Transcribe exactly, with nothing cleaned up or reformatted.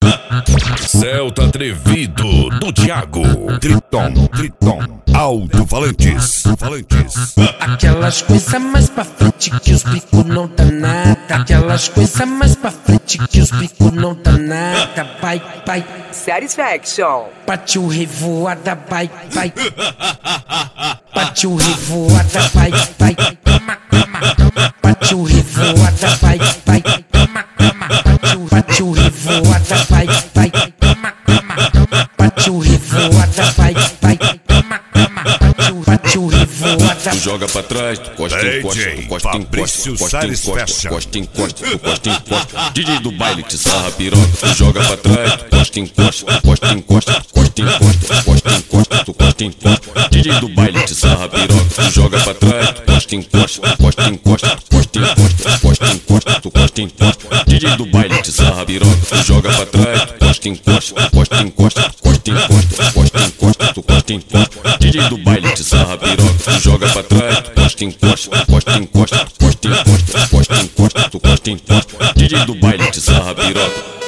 Celta atrevido do Thiago. Triton, Triton, alto-falantes, falantes. Aquelas coisas mais pra frente que os bicos não dá nada. Aquelas coisas mais pra frente que os bicos não dá nada. Vai, vai, Satisfaction. partiu revoada, vai, vai. Partiu revoada, vai, vai. Toma, toma, toma. Partiu revoada, vai, vai. Toma, toma, partiu, partiu revoada, vai, vai. Toma, toma, toma. Partiu revoada, vai, vai. Toma, toma, partiu, partiu revoada. Tu joga pra trás, tu costa, encosta, tu costa, encosta, costa, encosta, costa, encosta, tu costa, encosta. D J do baile te sarra piroca. Tu joga pra trás, tu costa, encosta, costa, encosta, tu costa, encosta, costa, encosta, tu costa, encosta. D J do baile te sarra piroca. Tu joga pra trás, tu costa, encosta, costa, encosta, costa, encosta, costa, encosta, tu costa, encosta. D J do baile te sarra piroca. Tu joga pra trás, tu costa, encosta, costa, encosta, costa, encosta, costa, encosta, tu costa, encosta. D J do baile te sarra piroca. Tu joga pra trás, tu costa, encosta, costa, encosta, costa, encosta, costa, encosta, tu costa, encosta. D J do baile te sarra piroca.